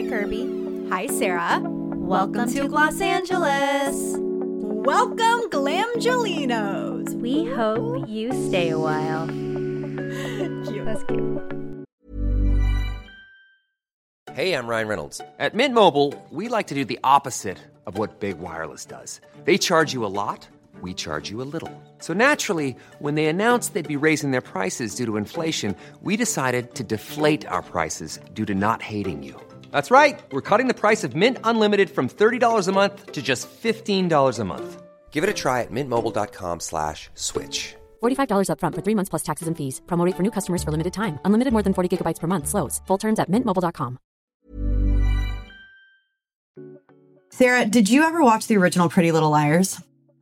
Hi, Kirby. Hi, Sarah. Welcome to Los Angeles. Welcome, Glamgelinos. We hope you stay a while. Cute. That's cute. Hey, I'm Ryan Reynolds. At Mint Mobile, we like to do the opposite of what Big Wireless does. They charge you a lot, we charge you a little. So naturally, when they announced they'd be raising their prices due to inflation, we decided to deflate our prices due to not hating you. That's right. We're cutting the price of Mint Unlimited from $30 a month to just $15 a month. Give it a try at mintmobile.com/switch. $45 up front for 3 months plus taxes and fees. Promo rate for new customers for limited time. Unlimited more than 40 gigabytes per month. Slows full terms at mintmobile.com. Sarah, did you ever watch the original Pretty Little Liars?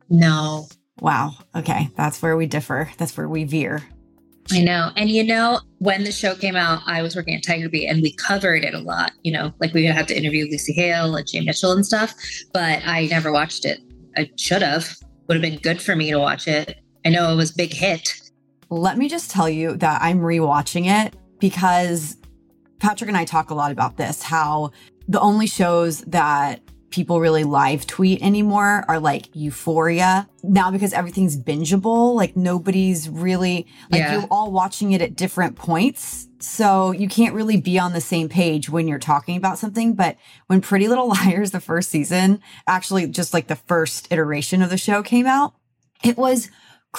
No. Wow. Okay. That's where we differ. That's where we veer. I know. And when the show came out, I was working at Tiger Beat and we covered it a lot. Like we had to interview Lucy Hale and Jay Mitchell and stuff, but I never watched it. I should have. Would have been good for me to watch it. I know it was a big hit. Let me just tell you that I'm rewatching it because Patrick and I talk a lot about this, how the only shows that people really live tweet anymore are like Euphoria. Now because everything's bingeable, like nobody's really, you're all watching it at different points. So you can't really be on the same page when you're talking about something. But when Pretty Little Liars, the first season, actually just like the first iteration of the show came out, it was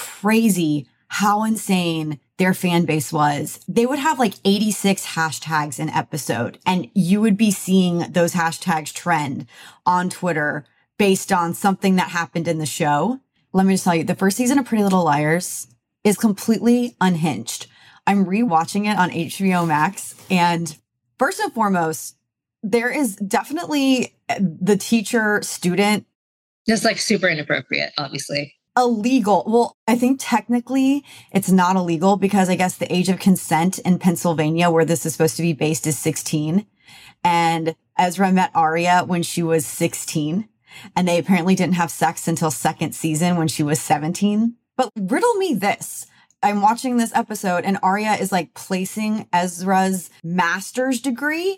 crazy how insane their fan base was. They would have like 86 hashtags an episode, and you would be seeing those hashtags trend on Twitter based on something that happened in the show. Let me just tell you, the first season of Pretty Little Liars is completely unhinged. I'm rewatching it on HBO Max, and first and foremost, there is definitely the teacher-student. Just like super inappropriate, obviously. Illegal. Well, I think technically it's not illegal because I guess the age of consent in Pennsylvania, where this is supposed to be based, is 16. And Ezra met Arya when she was 16. And they apparently didn't have sex until second season when she was 17. But riddle me this. I'm watching this episode and Arya is like placing Ezra's master's degree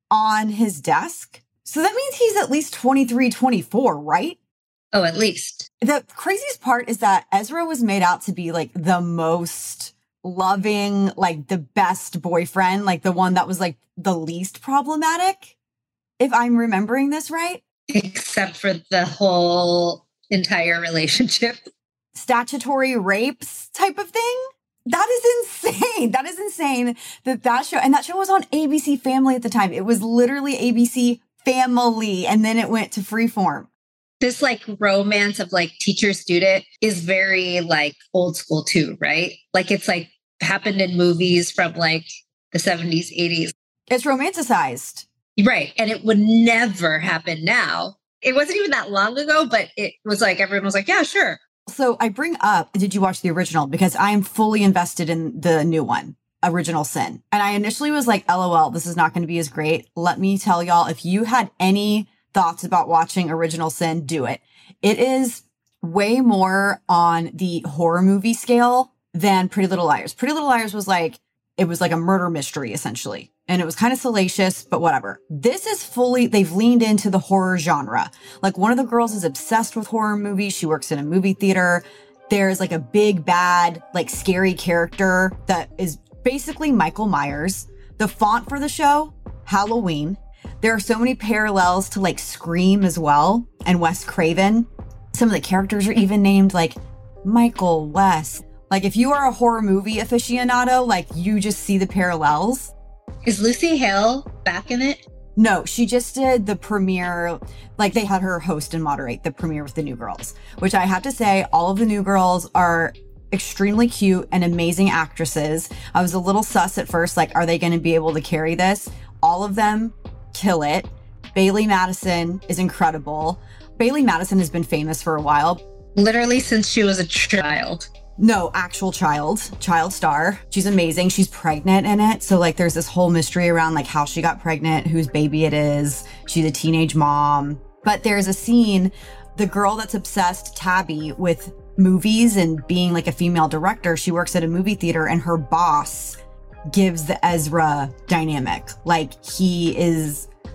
on his desk. So that means he's at least 23, 24, right? Oh, at least. The craziest part is that Ezra was made out to be like the most loving, like the best boyfriend, like the one that was like the least problematic, if I'm remembering this right. Except for the whole entire relationship. Statutory rapes type of thing. That is insane. That is insane that show, and that show was on ABC Family at the time. It was literally ABC Family, and then it went to Freeform. This like romance of like teacher student is very like old school too, right? Like it's like happened in movies from like the 70s, 80s. It's romanticized. Right. And it would never happen now. It wasn't even that long ago, but it was like everyone was like, yeah, sure. So I bring up, did you watch the original? Because I am fully invested in the new one, Original Sin. And I initially was like, LOL, this is not going to be as great. Let me tell y'all, if you had any thoughts about watching Original Sin, do it. It is way more on the horror movie scale than Pretty Little Liars. Pretty Little Liars was like, it was like a murder mystery, essentially. And it was kind of salacious, but whatever. This is fully, they've leaned into the horror genre. Like one of the girls is obsessed with horror movies. She works in a movie theater. There's like a big, bad, like scary character that is basically Michael Myers. The font for the show, Halloween. There are so many parallels to like Scream as well and Wes Craven. Some of the characters are even named like Michael, Wes. Like if you are a horror movie aficionado, like you just see the parallels. Is Lucy Hale back in it? No, she just did the premiere. Like they had her host and moderate the premiere with the New Girls, which I have to say, all of the New Girls are extremely cute and amazing actresses. I was a little sus at first, like, are they going to be able to carry this? All of them kill it. Bailey Madison is incredible. Bailey Madison has been famous for a while. Literally since she was a child. No, actual child star. She's amazing. She's pregnant in it. So like there's this whole mystery around like how she got pregnant, whose baby it is. She's a teenage mom. But there's a scene, the girl that's obsessed, Tabby, with movies and being like a female director, she works at a movie theater and her boss gives the Ezra dynamic. Like he is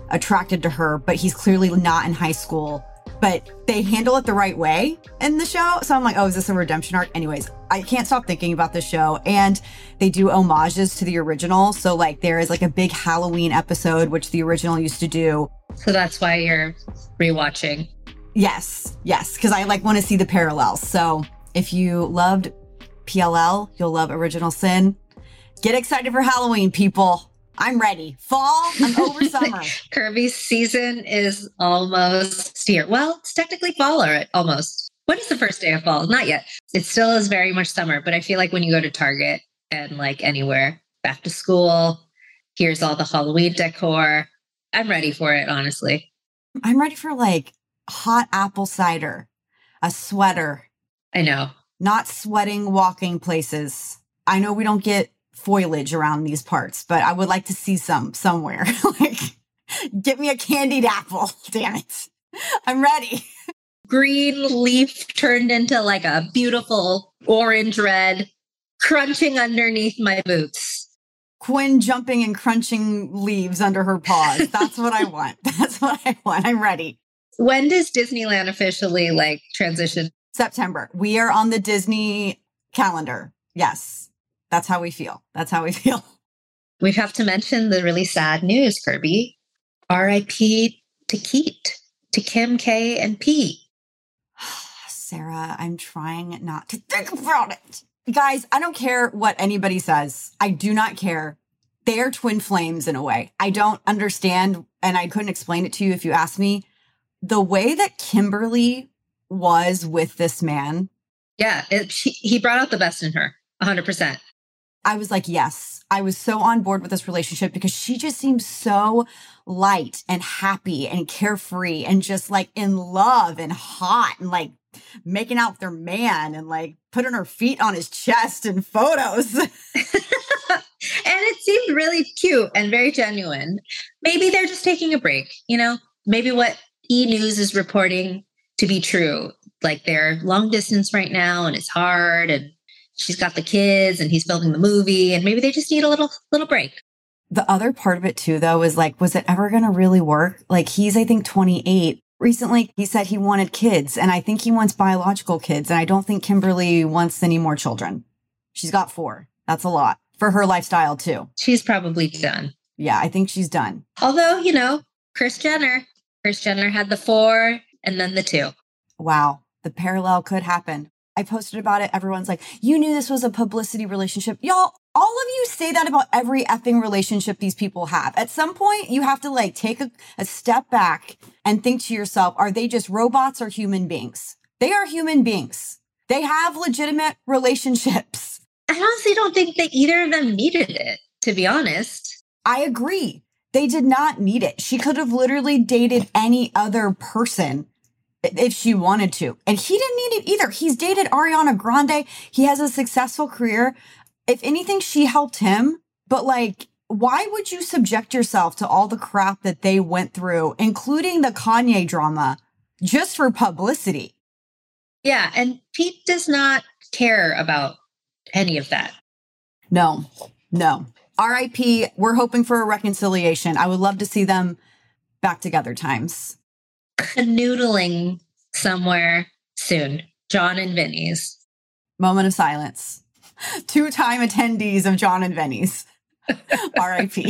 attracted to her, but he's clearly not in high school. But they handle it the right way in the show. So I'm like, oh, is this a redemption arc? Anyways, I can't stop thinking about the show. And they do homages to the original. So like there is like a big Halloween episode, which the original used to do. So that's why you're rewatching. Yes. Because I like want to see the parallels. So if you loved PLL, you'll love Original Sin. Get excited for Halloween, people. I'm ready. Fall, I'm over summer. Kirby's season is almost here. Well, it's technically fall almost. When is the first day of fall? Not yet. It still is very much summer, but I feel like when you go to Target and like anywhere, back to school, here's all the Halloween decor. I'm ready for it, honestly. I'm ready for like hot apple cider, a sweater. I know. Not sweating walking places. I know we don't get foliage around these parts, but I would like to see some somewhere. Like, get me a candied apple. Damn it. I'm ready. Green leaf turned into like a beautiful orange red, crunching underneath my boots. Quinn jumping and crunching leaves under her paws. That's what I want. That's what I want. I'm ready. When does Disneyland officially like transition? September. We are on the Disney calendar. Yes. That's how we feel. We have to mention the really sad news, Kirby. R.I.P. to Keat, to Kim, K, and Pete. Sarah, I'm trying not to think about it. Guys, I don't care what anybody says. I do not care. They are twin flames in a way. I don't understand, and I couldn't explain it to you if you asked me. The way that Kimberly was with this man. Yeah, he brought out the best in her, 100%. I was like, yes, I was so on board with this relationship because she just seems so light and happy and carefree and just like in love and hot and like making out with her man and like putting her feet on his chest in photos. And it seemed really cute and very genuine. Maybe they're just taking a break, you know? Maybe what E! News is reporting to be true. Like they're long distance right now and it's hard and she's got the kids and he's filming the movie and maybe they just need a little break. The other part of it too, though, is like, was it ever going to really work? Like he's, I think, 28. Recently, he said he wanted kids and I think he wants biological kids. And I don't think Kimberly wants any more children. She's got 4. That's a lot for her lifestyle too. She's probably done. Yeah, I think she's done. Although, you know, Kris Jenner had the 4 and then the 2. Wow. The parallel could happen. I posted about it. Everyone's like, you knew this was a publicity relationship. Y'all, all of you say that about every effing relationship these people have. At some point, you have to like take a step back and think to yourself, are they just robots or human beings? They are human beings. They have legitimate relationships. I honestly don't think that either of them needed it, to be honest. I agree. They did not need it. She could have literally dated any other person if she wanted to. And he didn't need it either. He's dated Ariana Grande. He has a successful career. If anything, she helped him. But like, why would you subject yourself to all the crap that they went through, including the Kanye drama, just for publicity? Yeah. And Pete does not care about any of that. No. RIP. We're hoping for a reconciliation. I would love to see them back together times. Canoodling somewhere soon. John and Vinny's. Moment of silence. 2-time attendees of John and Vinny's. RIP.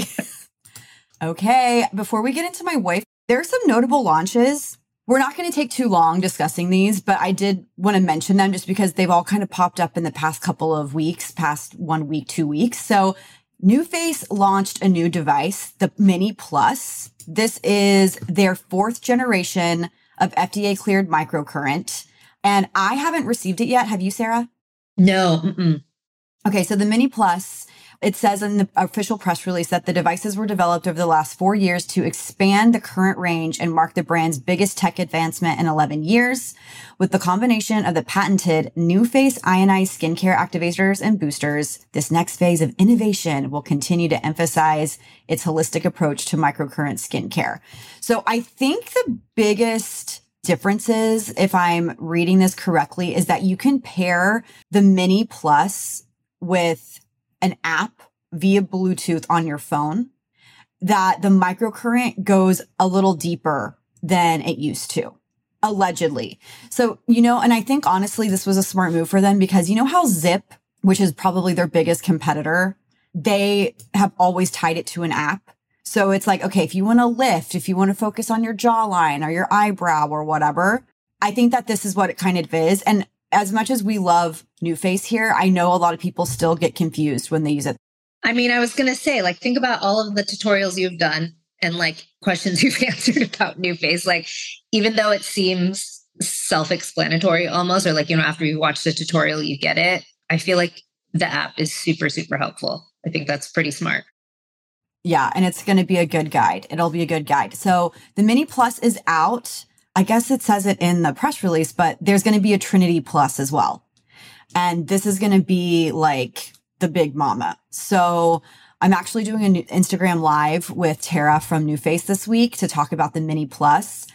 Okay, before we get into my wife, there are some notable launches. We're not going to take too long discussing these, but I did want to mention them just because they've all kind of popped up in the past couple of weeks, past 1 week, 2 weeks. So NuFace launched a new device, the Mini Plus. This is their 4th generation of FDA cleared microcurrent. And I haven't received it yet. Have you, Sarah? No. Mm-mm. Okay, so the Mini Plus, it says in the official press release that the devices were developed over the last 4 years to expand the current range and mark the brand's biggest tech advancement in 11 years. With the combination of the patented NuFace ionized skincare activators and boosters, this next phase of innovation will continue to emphasize its holistic approach to microcurrent skincare. So I think the biggest differences, if I'm reading this correctly, is that you can pair the Mini Plus with an app via Bluetooth on your phone. that the microcurrent goes a little deeper than it used to, allegedly. So, and I think honestly, this was a smart move for them because you know how Zip, which is probably their biggest competitor, they have always tied it to an app. So it's like, okay, if you want to lift, if you want to focus on your jawline or your eyebrow or whatever, I think that this is what it kind of is. And as much as we love NuFace here, I know a lot of people still get confused when they use it. I mean, I was going to say, like, think about all of the tutorials you've done and like questions you've answered about NuFace. Like, even though it seems self-explanatory almost, or like, after you watch the tutorial, you get it. I feel like the app is super, super helpful. I think that's pretty smart. Yeah. And it's going to be a good guide. It'll be a good guide. So the Mini Plus is out. I guess it says it in the press release, but there's going to be a Trinity Plus as well. And this is going to be like the big mama. So I'm actually doing an Instagram live with Tara from NuFace this week to talk about the Mini Plus,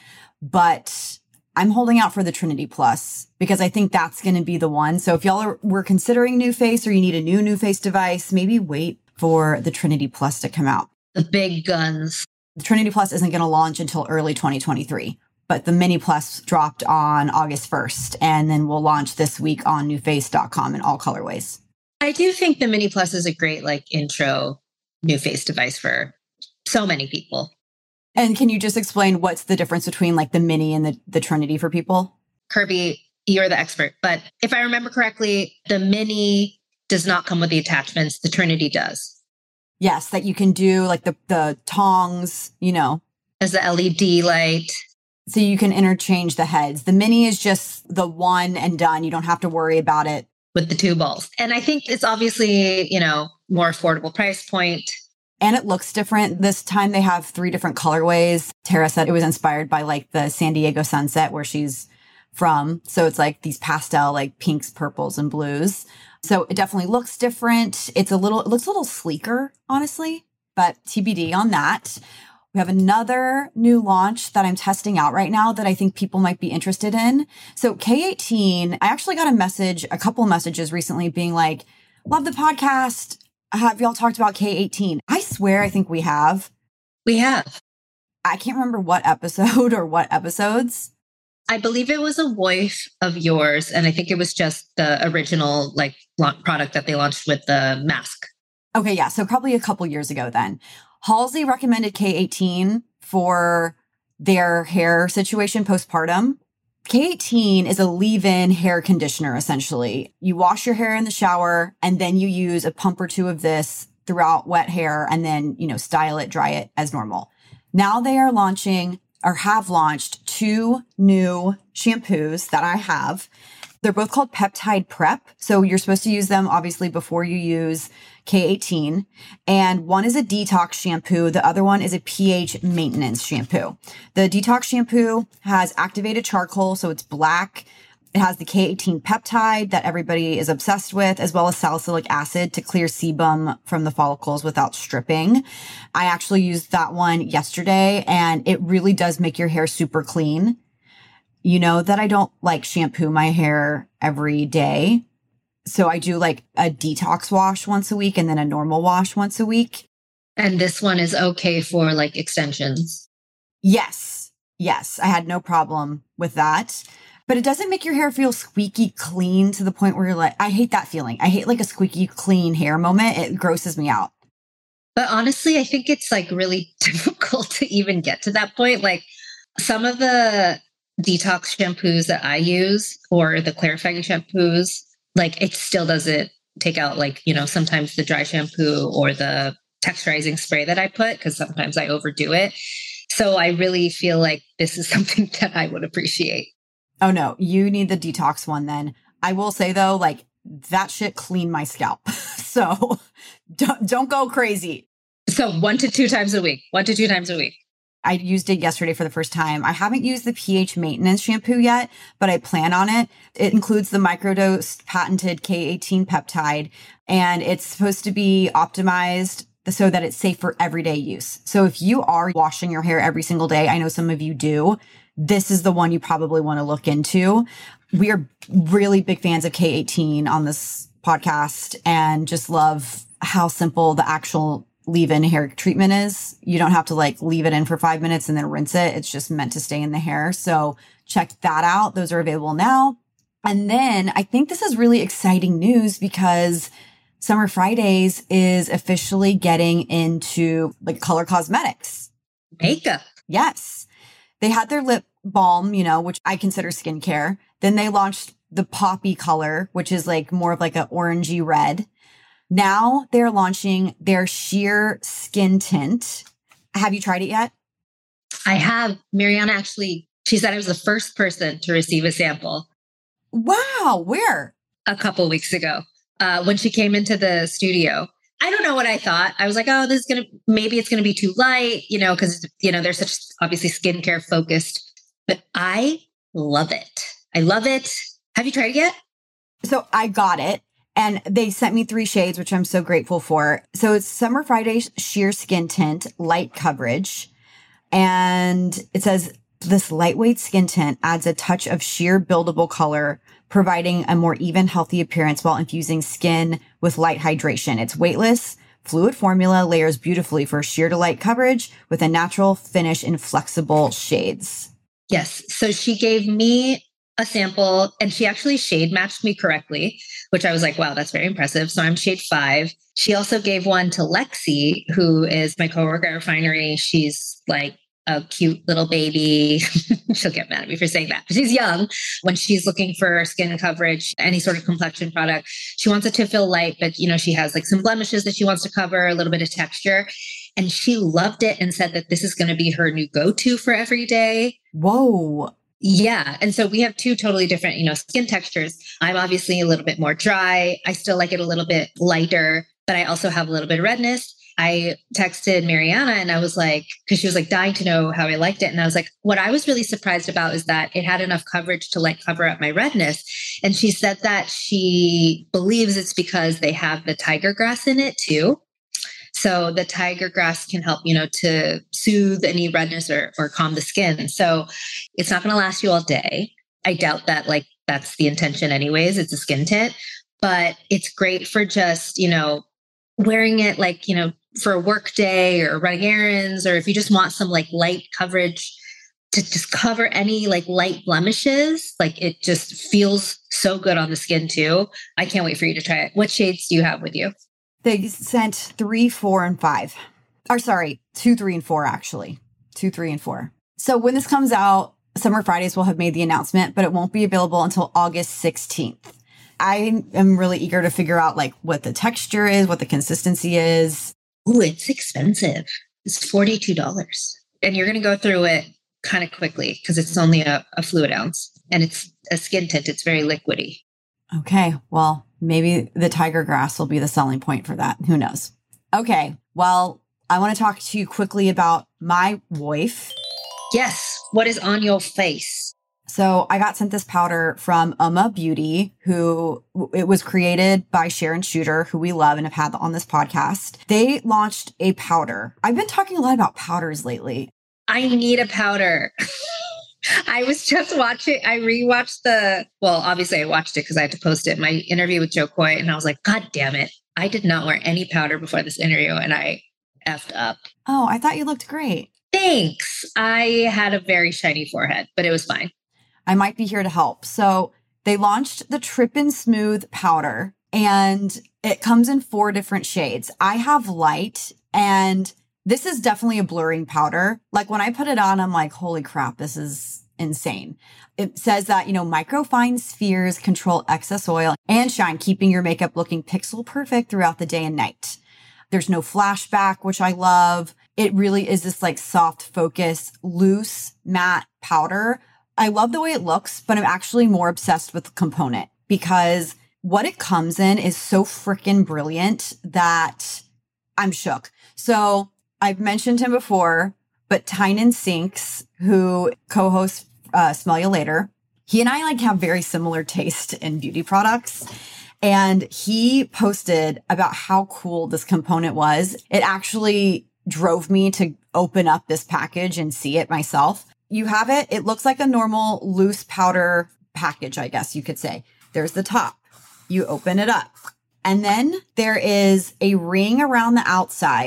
but I'm holding out for the Trinity Plus because I think that's going to be the one. So if y'all were considering NuFace or you need a new NuFace device, maybe wait for the Trinity Plus to come out. The big guns. The Trinity Plus isn't going to launch until early 2023, but the Mini Plus dropped on August 1st, and then we'll launch this week on NuFace.com in all colorways. I do think the Mini Plus is a great like intro NuFace device for so many people. And can you just explain what's the difference between like the Mini and the Trinity for people? Kirby, you're the expert. But if I remember correctly, the Mini does not come with the attachments. The Trinity does. Yes, that you can do like the tongs, As the LED light. So you can interchange the heads. The Mini is just the one and done. You don't have to worry about it. With the two balls. And I think it's obviously, more affordable price point. And it looks different. This time they have 3 different colorways. Tara said it was inspired by like the San Diego sunset where she's from. So it's like these pastel, like pinks, purples, and blues. So it definitely looks different. It looks a little sleeker, honestly, but TBD on that. We have another new launch that I'm testing out right now that I think people might be interested in. So K18, I actually got a couple messages recently being like, love the podcast. Have y'all talked about K18? I swear, I think we have. We have. I can't remember what episode or what episodes. I believe it was a wife of yours. And I think it was just the original like product that they launched with the mask. Okay. Yeah. So probably a couple years ago then. Halsey recommended K18 for their hair situation postpartum. K18 is a leave-in hair conditioner, essentially. You wash your hair in the shower, and then you use a pump or 2 of this throughout wet hair, and then, style it, dry it as normal. Now they are launching or have launched 2 new shampoos that I have. They're both called Peptide Prep. So you're supposed to use them obviously before you use K18. And one is a detox shampoo. The other one is a pH maintenance shampoo. The detox shampoo has activated charcoal. So it's black. It has the K18 peptide that everybody is obsessed with, as well as salicylic acid to clear sebum from the follicles without stripping. I actually used that one yesterday, and it really does make your hair super clean. You know that I don't like shampoo my hair every day. So I do like a detox wash once a week and then a normal wash once a week. And this one is okay for like extensions. Yes. Yes. I had no problem with that. But it doesn't make your hair feel squeaky clean to the point where you're like, I hate that feeling. I hate like a squeaky clean hair moment. It grosses me out. But honestly, I think it's like really difficult to even get to that point. Like some of the detox shampoos that I use or the clarifying shampoos, like it still doesn't take out like, sometimes the dry shampoo or the texturizing spray that I put, because sometimes I overdo it. So I really feel like this is something that I would appreciate. Oh no, you need the detox one then. I will say though, like that shit cleaned my scalp. So don't go crazy. So 1 to 2 times a week, 1 to 2 times a week. I used it yesterday for the first time. I haven't used the pH maintenance shampoo yet, but I plan on it. It includes the microdose patented K18 peptide, and it's supposed to be optimized so that it's safe for everyday use. So if you are washing your hair every single day, I know some of you do, this is the one you probably want to look into. We are really big fans of K18 on this podcast and just love how simple the actual leave-in hair treatment is. You don't have to like leave it in for 5 minutes and then rinse it. It's just meant to stay in the hair. So check that out. Those are available now. And then I think this is really exciting news because Summer Fridays is officially getting into like color cosmetics. Makeup. Yes. They had their lip balm, which I consider skincare. Then they launched the poppy color, which is like more of like an orangey red. Now they're launching their sheer skin tint. Have you tried it yet? I have. Mariana actually, she said I was the first person to receive a sample. Wow. Where? A couple weeks ago when she came into the studio. I don't know what I thought. I was like, oh, maybe it's going to be too light, because, they're such obviously skincare focused, but I love it. I love it. Have you tried it yet? So I got it and they sent me 3 shades, which I'm so grateful for. So it's Summer Fridays Sheer Skin Tint Light Coverage. And it says this lightweight skin tint adds a touch of sheer buildable color, providing a more even, healthy appearance while infusing skin with light hydration. It's weightless, fluid formula, layers beautifully for sheer to light coverage with a natural finish in flexible shades. Yes. So she gave me a sample and she actually shade matched me correctly, which I was like, wow, that's very impressive. So I'm shade 5. She also gave one to Lexi, who is my coworker at Refinery. She's like a cute little baby. She'll get mad at me for saying that. But she's young. When she's looking for skin coverage, any sort of complexion product, she wants it to feel light, but she has like some blemishes that she wants to cover, a little bit of texture. And she loved it and said that this is going to be her new go-to for every day. Whoa. Yeah. And so we have 2 totally different, skin textures. I'm obviously a little bit more dry. I still like it a little bit lighter, but I also have a little bit of redness. I texted Mariana and I was like, because she was like dying to know how I liked it. And I was like, what I was really surprised about is that it had enough coverage to like cover up my redness. And she said that she believes it's because they have the tiger grass in it too. So the tiger grass can help, to soothe any redness or calm the skin. So it's not going to last you all day. I doubt that like that's the intention anyways. It's a skin tint, but it's great for just, wearing it like, for a work day or running errands, or if you just want some like light coverage to just cover any like light blemishes, like it just feels so good on the skin too. I can't wait for you to try it. What shades do you have with you? They sent 3, 4, and 5. Or sorry, 2, 3, and 4, actually. 2, 3, and 4. So when this comes out, Summer Fridays will have made the announcement, but it won't be available until August 16th. I am really eager to figure out like what the texture is, what the consistency is. Ooh, it's expensive. It's $42. And you're going to go through it kind of quickly because it's only a fluid ounce and it's a skin tint. It's very liquidy. Okay, well, maybe the tiger grass will be the selling point for that. Who knows? Okay, well, I want to talk to you quickly about my wife. Yes. What is on your face? So I got sent this powder from Uma Beauty, who it was created by Sharon Shooter, who we love and have had on this podcast. They launched a powder. I've been talking a lot about powders lately. I need a powder. I was just watching, I rewatched obviously I watched it because I had to post it, my interview with Joe Coy. And I was like, God damn it. I did not wear any powder before this interview and I effed up. Oh, I thought you looked great. Thanks. I had a very shiny forehead, but it was fine. I might be here to help. So they launched the Trip and Smooth powder and it comes in 4 different shades. I have light and this is definitely a blurring powder. Like when I put it on, I'm like, holy crap, this is insane. It says that, microfine spheres control excess oil and shine, keeping your makeup looking pixel perfect throughout the day and night. There's no flashback, which I love. It really is this like soft focus, loose, matte powder. I love the way it looks, but I'm actually more obsessed with the component because what it comes in is so freaking brilliant that I'm shook. So I've mentioned him before, but Tynan Sinks, who co-hosts Smell You Later, he and I have very similar taste in beauty products. And he posted about how cool this component was. It actually drove me to open up this package and see it myself. You have it. It looks like a normal loose powder package, I guess you could say. There's the top. You open it up. And then there is a ring around the outside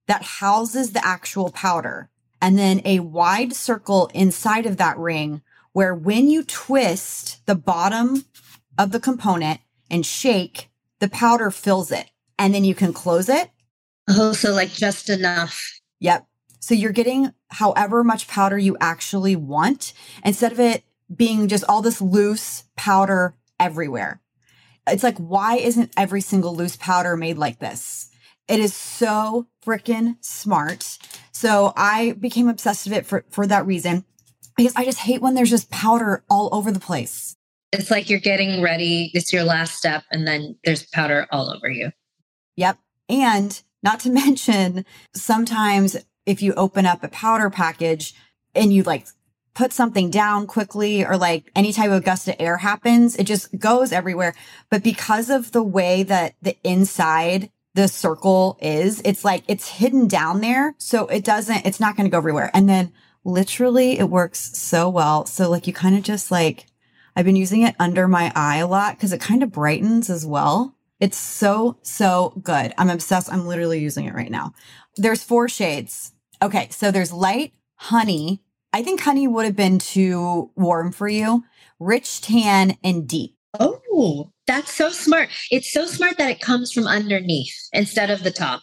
that houses the actual powder, and then a wide circle inside of that ring where when you twist the bottom of the component and shake, the powder fills it. And then you can close it. Oh, so like just enough. Yep. So you're getting however much powder you actually want instead of it being just all this loose powder everywhere. It's like, why isn't every single loose powder made like this? It is so freaking smart. So I became obsessed with it for that reason, because I just hate when there's just powder all over the place. It's like you're getting ready. It's your last step. And then there's powder all over you. Yep. And not to mention, sometimes if you open up a powder package and you like put something down quickly, or like any type of gust of air happens, it just goes everywhere. But because of the way that the inside the circle is, it's like it's hidden down there. So it's not going to go everywhere. And then literally it works so well. So like you kind of just like, I've been using it under my eye a lot because it kind of brightens as well. It's so, so good. I'm obsessed. I'm literally using it right now. There's 4 shades. Okay. So there's light, honey. I think honey would have been too warm for you. Rich tan and deep. Oh, that's so smart. It's so smart that it comes from underneath instead of the top.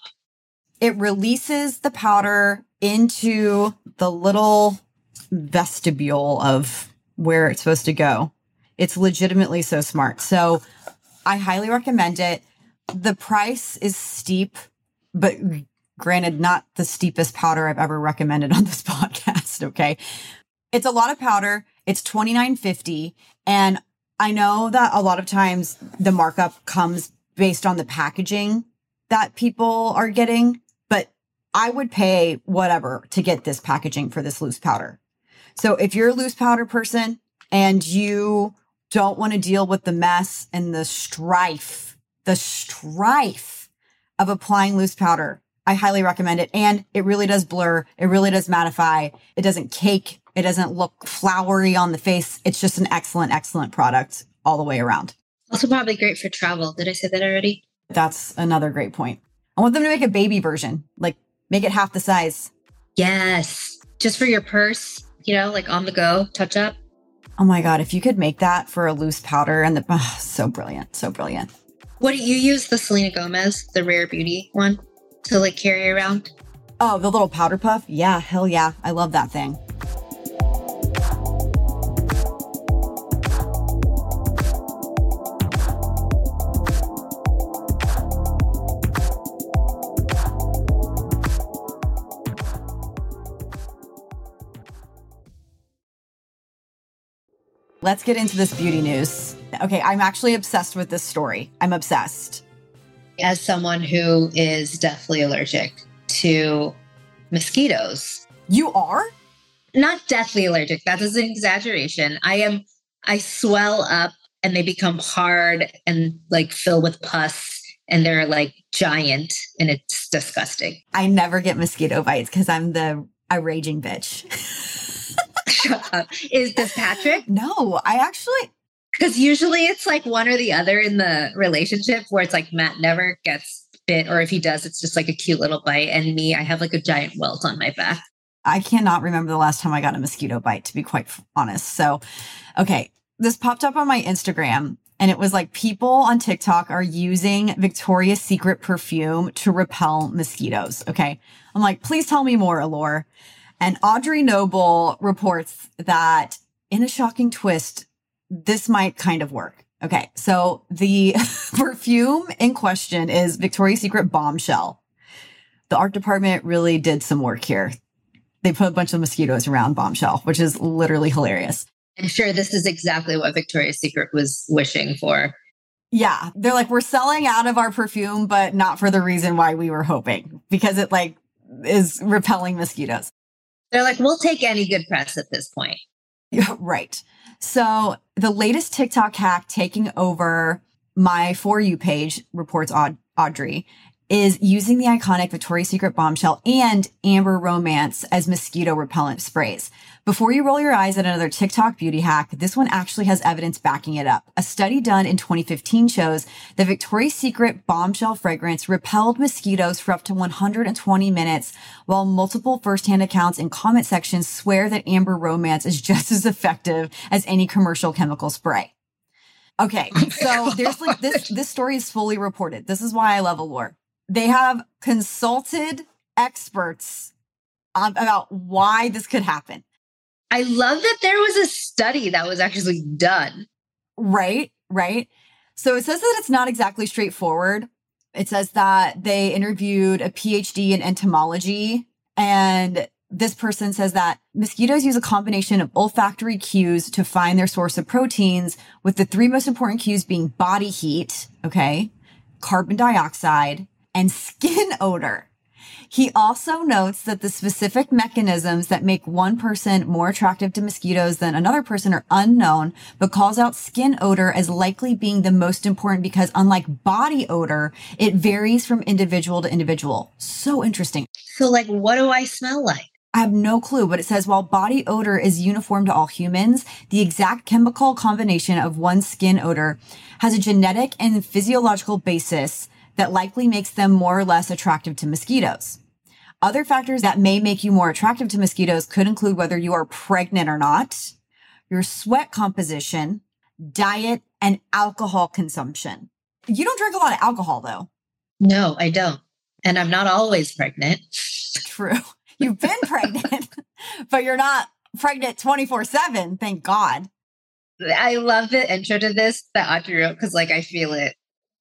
It releases the powder into the little vestibule of where it's supposed to go. It's legitimately so smart. So I highly recommend it. The price is steep, but granted, not the steepest powder I've ever recommended on this podcast. Okay. It's a lot of powder. It's $29.50. And I know that a lot of times the markup comes based on the packaging that people are getting, but I would pay whatever to get this packaging for this loose powder. So if you're a loose powder person and you don't want to deal with the mess and the strife of applying loose powder, I highly recommend it. And it really does blur. It really does mattify. It doesn't cake. It doesn't look flowery on the face. It's just an excellent, excellent product all the way around. Also probably great for travel. Did I say that already? That's another great point. I want them to make a baby version, like make it half the size. Yes. Just for your purse, like on the go, touch up. Oh my God. If you could make that for a loose powder and so brilliant. So brilliant. What do you use? The Selena Gomez, the Rare Beauty one to like carry around? Oh, the little powder puff. Yeah. Hell yeah. I love that thing. Let's get into this beauty news. Okay, I'm actually obsessed with this story. I'm obsessed. As someone who is deathly allergic to mosquitoes. You are? Not deathly allergic. That is an exaggeration. I swell up and they become hard and like fill with pus and they're like giant and it's disgusting. I never get mosquito bites because I'm a raging bitch. Shut up. Is this Patrick? No, I actually... Because usually it's like one or the other in the relationship where it's like Matt never gets bit, or if he does, it's just like a cute little bite. And me, I have like a giant welt on my back. I cannot remember the last time I got a mosquito bite, to be quite honest. So, okay, this popped up on my Instagram and it was like people on TikTok are using Victoria's Secret perfume to repel mosquitoes. Okay. I'm like, please tell me more, Allure. And Audrey Noble reports that in a shocking twist, this might kind of work. Okay. So the perfume in question is Victoria's Secret Bombshell. The art department really did some work here. They put a bunch of mosquitoes around Bombshell, which is literally hilarious. I'm sure this is exactly what Victoria's Secret was wishing for. Yeah. They're like, we're selling out of our perfume, but not for the reason why we were hoping, because it like is repelling mosquitoes. They're like, we'll take any good press at this point. Yeah, right. So the latest TikTok hack taking over my For You page, reports Audrey, is using the iconic Victoria's Secret Bombshell and Amber Romance as mosquito repellent sprays. Before you roll your eyes at another TikTok beauty hack, this one actually has evidence backing it up. A study done in 2015 shows that Victoria's Secret Bombshell fragrance repelled mosquitoes for up to 120 minutes, while multiple firsthand accounts in comment sections swear that Amber Romance is just as effective as any commercial chemical spray. Okay, so there's like this story is fully reported. This is why I love Allure. They have consulted experts about why this could happen. I love that there was a study that was actually done. Right. So it says that it's not exactly straightforward. It says that they interviewed a PhD in entomology, and this person says that mosquitoes use a combination of olfactory cues to find their source of proteins, with the three most important cues being body heat, okay, carbon dioxide, and skin odor. He also notes that the specific mechanisms that make one person more attractive to mosquitoes than another person are unknown, but calls out skin odor as likely being the most important because, unlike body odor, it varies from individual to individual. So interesting. So, like, what do I smell like? I have no clue, but it says while body odor is uniform to all humans, the exact chemical combination of one's skin odor has a genetic and physiological basis that likely makes them more or less attractive to mosquitoes. Other factors that may make you more attractive to mosquitoes could include whether you are pregnant or not, your sweat composition, diet, and alcohol consumption. You don't drink a lot of alcohol, though. No, I don't. And I'm not always pregnant. True. You've been pregnant, but you're not pregnant 24/7, thank God. I love the intro to this that Audrey wrote because, like, I feel it.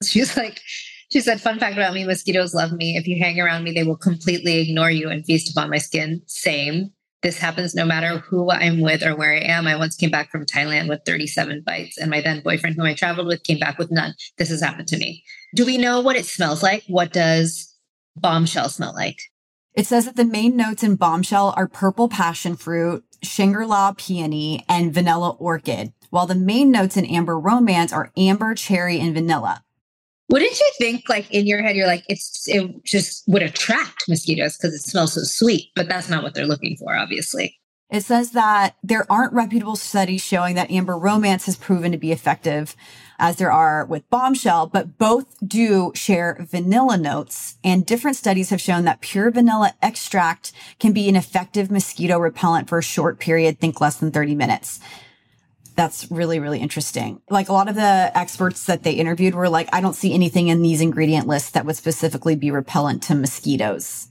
She said, fun fact about me, mosquitoes love me. If you hang around me, they will completely ignore you and feast upon my skin. Same. This happens no matter who I'm with or where I am. I once came back from Thailand with 37 bites, and my then boyfriend, whom I traveled with, came back with none. This has happened to me. Do we know what it smells like? What does Bombshell smell like? It says that the main notes in Bombshell are purple passion fruit, Shangri-La peony, and vanilla orchid, while the main notes in Amber Romance are amber, cherry, and vanilla. Wouldn't you think, like, in your head, you're like, it just would attract mosquitoes because it smells so sweet, but that's not what they're looking for, obviously. It says that there aren't reputable studies showing that Amber Romance has proven to be effective as there are with Bombshell, but both do share vanilla notes, and different studies have shown that pure vanilla extract can be an effective mosquito repellent for a short period, think less than 30 minutes. That's really, really interesting. Like, a lot of the experts that they interviewed were like, I don't see anything in these ingredient lists that would specifically be repellent to mosquitoes.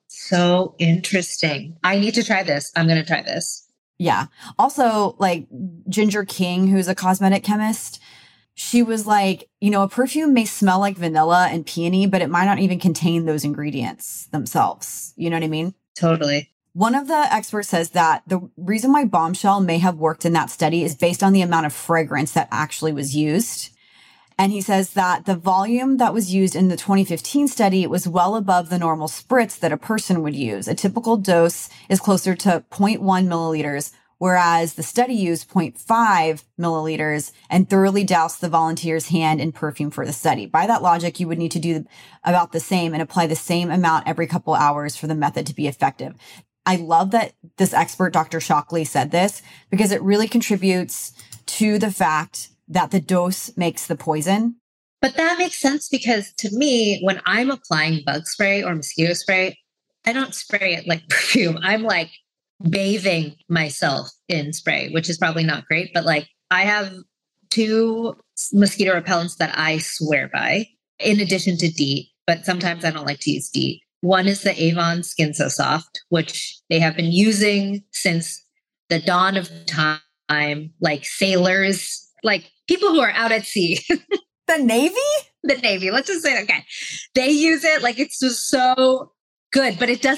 So interesting. I need to try this. I'm going to try this. Yeah. Also, like, Ginger King, who's a cosmetic chemist, she was like, you know, a perfume may smell like vanilla and peony, but it might not even contain those ingredients themselves. You know what I mean? Totally. One of the experts says that the reason why Bombshell may have worked in that study is based on the amount of fragrance that actually was used. And he says that the volume that was used in the 2015 study was well above the normal spritz that a person would use. A typical dose is closer to 0.1 milliliters, whereas the study used 0.5 milliliters and thoroughly doused the volunteer's hand in perfume for the study. By that logic, you would need to do about the same and apply the same amount every couple hours for the method to be effective. I love that this expert, Dr. Shockley, said this because it really contributes to the fact that the dose makes the poison. But that makes sense because to me, when I'm applying bug spray or mosquito spray, I don't spray it like perfume. I'm like bathing myself in spray, which is probably not great. But like, I have 2 mosquito repellents that I swear by, in addition to DEET, but sometimes I don't like to use DEET. One is the Avon Skin So Soft, which they have been using since the dawn of time, like sailors, like people who are out at sea. The Navy? The Navy. Let's just say, okay. They use it like it's just so good, but it does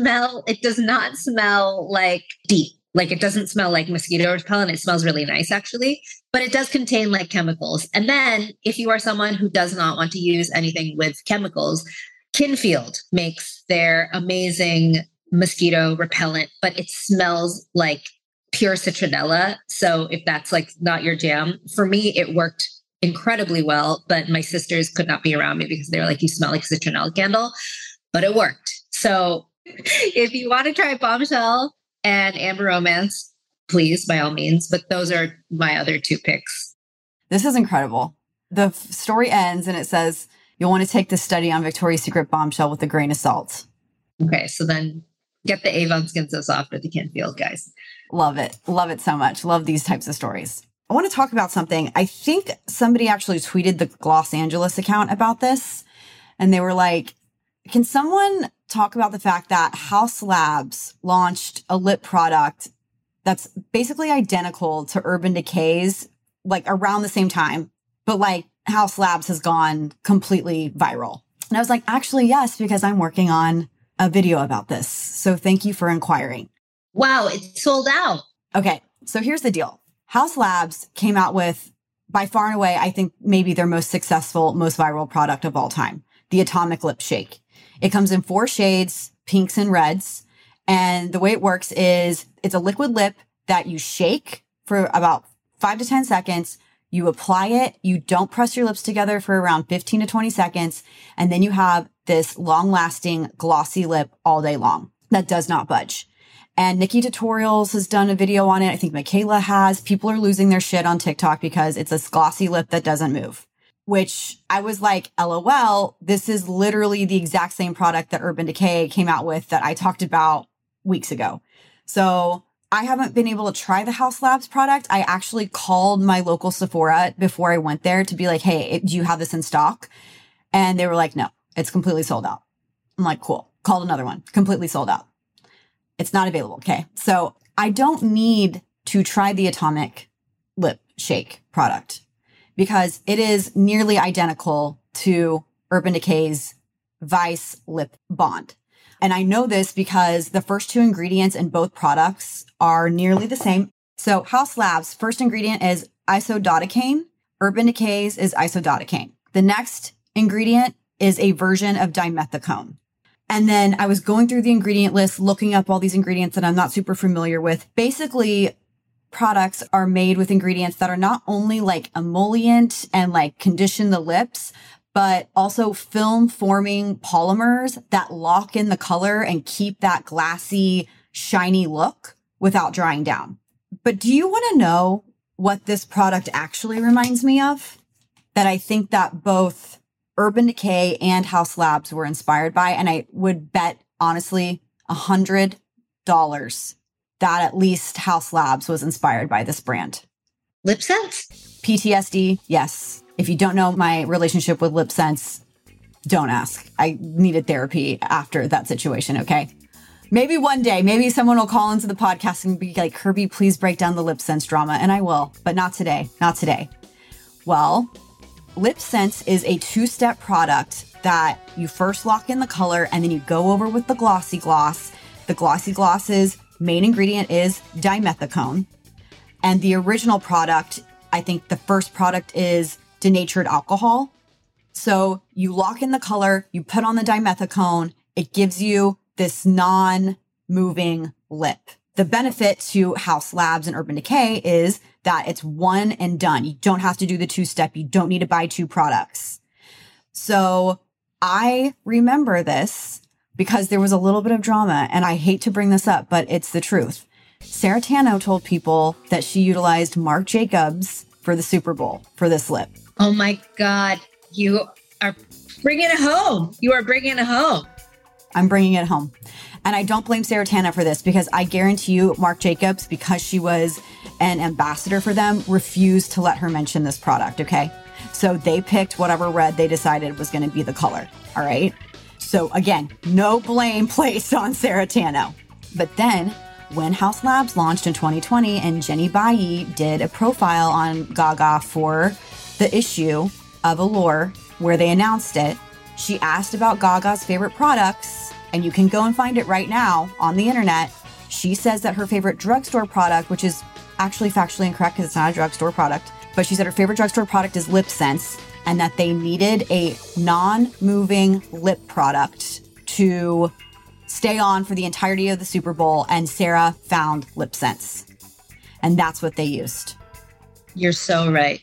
not smell like DEET. Like it doesn't smell like mosquito repellent. It smells really nice, actually, but it does contain like chemicals. And then if you are someone who does not want to use anything with chemicals, Kinfield makes their amazing mosquito repellent, but it smells like pure citronella. So if that's like not your jam, for me, it worked incredibly well, but my sisters could not be around me because they were like, you smell like a citronelle candle, but it worked. So if you want to try Bombshell and Amber Romance, please, by all means. But those are my other two picks. This is incredible. The story ends and it says, you'll want to take this study on Victoria's Secret Bombshell with a grain of salt. Okay, so then get the Avon Skin So Soft or the Canfield, guys. Love it. Love it so much. Love these types of stories. I want to talk about something. I think somebody actually tweeted the Los Angeles account about this. And they were like, can someone talk about the fact that Haus Labs launched a lip product that's basically identical to Urban Decay's, like around the same time, but like Haus Labs has gone completely viral. And I was like, actually, yes, because I'm working on a video about this. So thank you for inquiring. Wow, it's sold out. Okay, so here's the deal. Haus Labs came out with, by far and away, I think maybe their most successful, most viral product of all time, the Atomic Lip Shake. It comes in 4 shades, pinks and reds. And the way it works is it's a liquid lip that you shake for about 5 to 10 seconds. You apply it. You don't press your lips together for around 15 to 20 seconds. And then you have this long-lasting glossy lip all day long that does not budge. And Nikki Tutorials has done a video on it. I think Michaela has. People are losing their shit on TikTok because it's a glossy lip that doesn't move, which I was like, LOL, this is literally the exact same product that Urban Decay came out with that I talked about weeks ago. So I haven't been able to try the Haus Labs product. I actually called my local Sephora before I went there to be like, hey, do you have this in stock? And they were like, no, it's completely sold out. I'm like, cool. Called another one, completely sold out. It's not available. Okay. So I don't need to try the Atomic Lip Shake product because it is nearly identical to Urban Decay's Vice Lip Bond. And I know this because the first 2 ingredients in both products are nearly the same. So Haus Labs' first ingredient is isododecane. Urban Decay's is isododecane. The next ingredient is a version of dimethicone. And then I was going through the ingredient list, looking up all these ingredients that I'm not super familiar with. Basically, products are made with ingredients that are not only like emollient and like condition the lips, but also film forming polymers that lock in the color and keep that glassy, shiny look without drying down. But do you want to know what this product actually reminds me of? That I think that both Urban Decay and Haus Labs were inspired by. And I would bet, honestly, $100 that at least Haus Labs was inspired by this brand. LipSense? PTSD, yes. If you don't know my relationship with LipSense, don't ask. I needed therapy after that situation, okay? Maybe one day, maybe someone will call into the podcast and be like, Kirby, please break down the LipSense drama. And I will, but not today, not today. Well, LipSense is a 2-step product that you first lock in the color and then you go over with the Glossy Gloss. The Glossy Gloss's main ingredient is dimethicone. And the original product, I think the first product is denatured alcohol. So you lock in the color, you put on the dimethicone, it gives you this non-moving lip. The benefit to Haus Labs and Urban Decay is that it's one and done. You don't have to do the 2-step. You don't need to buy 2 products. So I remember this because there was a little bit of drama, and I hate to bring this up, but it's the truth. Sarah Tano told people that she utilized Marc Jacobs for the Super Bowl for this lip. Oh my God. You are bringing it home. You are bringing it home. I'm bringing it home. And I don't blame Sarah Tana for this because I guarantee you Marc Jacobs, because she was an ambassador for them, refused to let her mention this product, okay? So they picked whatever red they decided was going to be the color, all right? So again, no blame placed on Sarah Tano. But then when Haus Labs launched in 2020 and Jenny Bailly did a profile on Gaga for the issue of Allure where they announced it, she asked about Gaga's favorite products, and you can go and find it right now on the internet. She says that her favorite drugstore product, which is actually factually incorrect because it's not a drugstore product, but she said her favorite drugstore product is LipSense, and that they needed a non-moving lip product to stay on for the entirety of the Super Bowl, and Sarah found LipSense. And that's what they used. You're so right.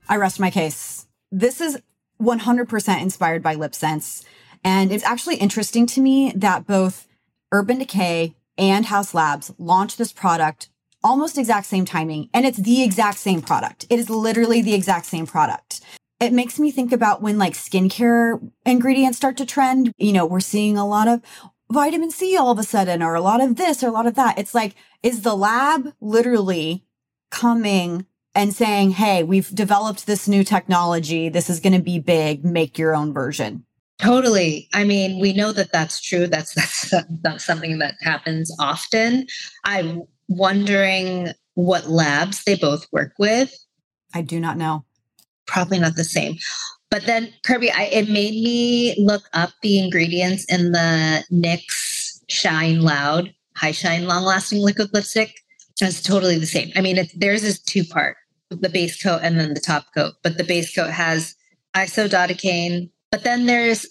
I rest my case. This is 100% inspired by LipSense. And it's actually interesting to me that both Urban Decay and Haus Labs launched this product almost exact same timing. And it's the exact same product. It is literally the exact same product. It makes me think about when like skincare ingredients start to trend. You know, we're seeing a lot of vitamin C all of a sudden, or a lot of this or a lot of that. It's like, is the lab literally coming and saying, hey, we've developed this new technology. This is going to be big. Make your own version. Totally. I mean, we know that that's true. That's something that happens often. I'm wondering what labs they both work with. I do not know. Probably not the same. But then, Kirby, it made me look up the ingredients in the NYX Shine Loud High Shine Long Lasting Liquid Lipstick. It's totally the same. I mean, theirs is two-part, the base coat and then the top coat. But the base coat has isododecane. But then there's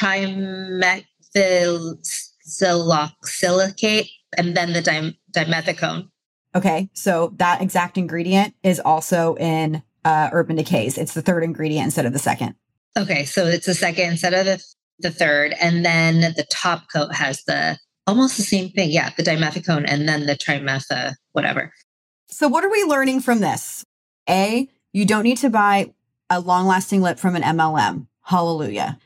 trimethylsilicate and then the dimethicone. Okay, so that exact ingredient is also in Urban Decay's. It's the third ingredient instead of the second. Okay, so it's the second instead of the third. And then the top coat has almost the same thing. Yeah, the dimethicone and then the trimetha, whatever. So what are we learning from this? A, you don't need to buy a long-lasting lip from an MLM. Hallelujah.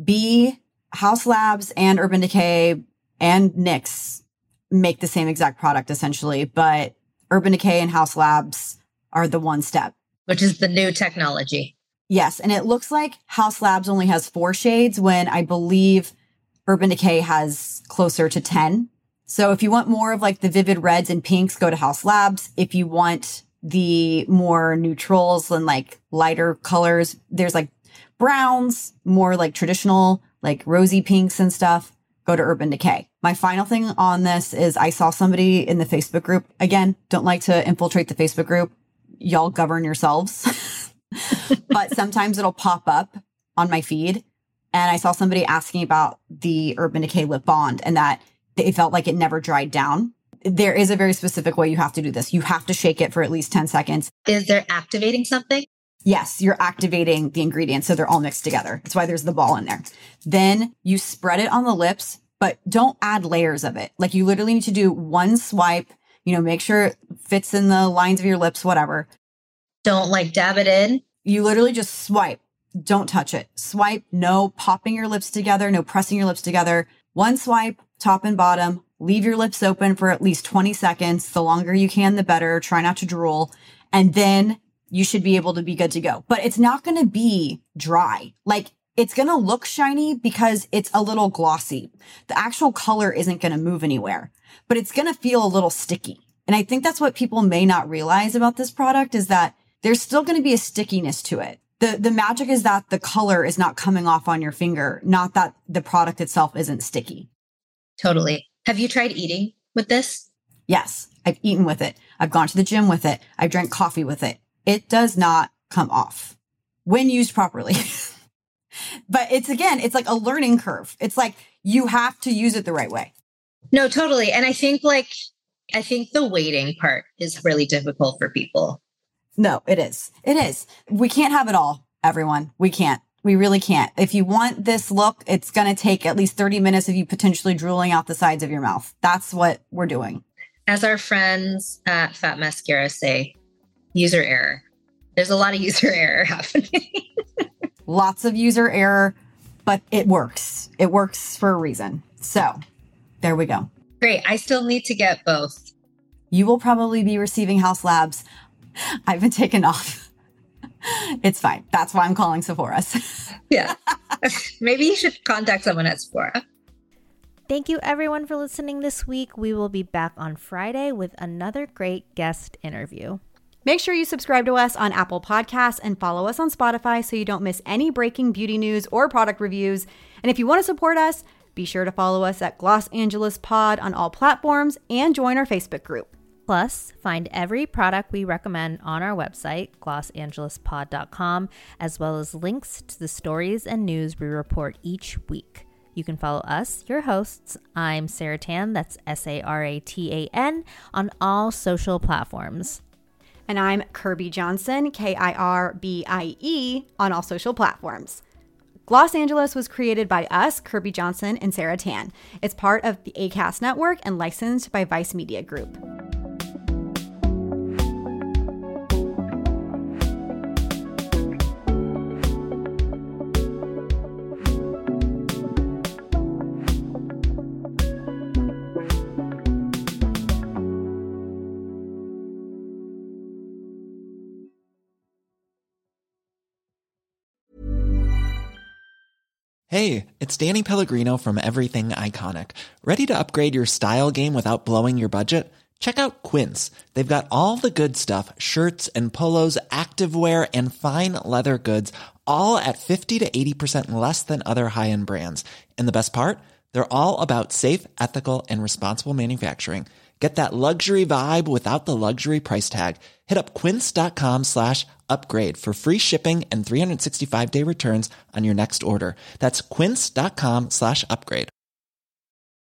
B, Haus Labs and Urban Decay and NYX make the same exact product essentially, but Urban Decay and Haus Labs are the one step. Which is the new technology. Yes. And it looks like Haus Labs only has 4 shades when I believe Urban Decay has closer to 10. So if you want more of like the vivid reds and pinks, go to Haus Labs. If you want the more neutrals and like lighter colors, there's like browns, more like traditional, like rosy pinks and stuff, go to Urban Decay. My final thing on this is I saw somebody in the Facebook group. Again, don't like to infiltrate the Facebook group. Y'all govern yourselves. But sometimes it'll pop up on my feed. And I saw somebody asking about the Urban Decay Lip Bond and that it felt like it never dried down. There is a very specific way you have to do this. You have to shake it for at least 10 seconds. Is there activating something? Yes, you're activating the ingredients. So they're all mixed together. That's why there's the ball in there. Then you spread it on the lips, but don't add layers of it. Like you literally need to do one swipe, make sure it fits in the lines of your lips, whatever. Don't like dab it in. You literally just swipe. Don't touch it. Swipe. No popping your lips together. No pressing your lips together. One swipe, top and bottom. Leave your lips open for at least 20 seconds. The longer you can, the better. Try not to drool. And then you should be able to be good to go. But it's not going to be dry. Like it's going to look shiny because it's a little glossy. The actual color isn't going to move anywhere, but it's going to feel a little sticky. And I think that's what people may not realize about this product is that there's still going to be a stickiness to it. The magic is that the color is not coming off on your finger, not that the product itself isn't sticky. Totally. Have you tried eating with this? Yes, I've eaten with it. I've gone to the gym with it. I've drank coffee with it. It does not come off when used properly. But it's like a learning curve. It's like you have to use it the right way. No, totally. And I think the waiting part is really difficult for people. No, it is. It is. We can't have it all, everyone. We can't. We really can't. If you want this look, it's going to take at least 30 minutes of you potentially drooling out the sides of your mouth. That's what we're doing. As our friends at Fat Mascara say, user error. There's a lot of user error happening. Lots of user error, but it works. It works for a reason. So there we go. Great. I still need to get both. You will probably be receiving Haus Labs. I've been taken off. It's fine. That's why I'm calling Sephora's. Yeah. Maybe you should contact someone at Sephora. Thank you everyone for listening this week. We will be back on Friday with another great guest interview. Make sure you subscribe to us on Apple Podcasts and follow us on Spotify so you don't miss any breaking beauty news or product reviews. And if you want to support us, be sure to follow us at Gloss Angeles Pod on all platforms and join our Facebook group. Plus, find every product we recommend on our website, glossangelespod.com, as well as links to the stories and news we report each week. You can follow us, your hosts. I'm Sarah Tan, that's Saratan, on all social platforms. And I'm Kirby Johnson, Kirbie, on all social platforms. Gloss Angeles was created by us, Kirby Johnson and Sarah Tan. It's part of the Acast Network and licensed by Vice Media Group. Hey, it's Danny Pellegrino from Everything Iconic. Ready to upgrade your style game without blowing your budget? Check out Quince. They've got all the good stuff, shirts and polos, activewear, and fine leather goods, all at 50 to 80% less than other high-end brands. And the best part? They're all about safe, ethical, and responsible manufacturing. Get that luxury vibe without the luxury price tag. Hit up quince.com/upgrade for free shipping and 365-day returns on your next order. That's quince.com/upgrade.